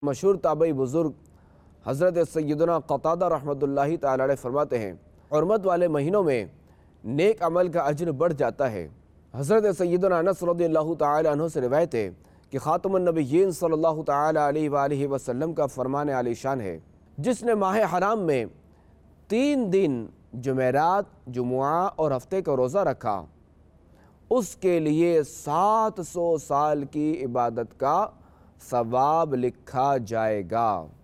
मशहूर ताबई बुज़ुर्ग हज़रत सैयदना क़तादा रहमतुल्लाहि तआला अलैह फरमाते हैं, हुर्मत वाले महीनों में नेक अमल का अज्र बढ़ जाता है। हज़रत सैयदना अनस रज़ियल्लाहु तआला अन्हु से रिवायत है कि ख़ातमुन नबिय्यीन सल्लल्लाहु तआला अलैहि वसल्लम का फरमान आलीशान है, जिसने माह हराम में 3 दिन जुमेरात, जुमुआ और हफ्ते का रोज़ा रखा, उसके लिए 700 साल की इबादत का सवाब लिखा जाएगा।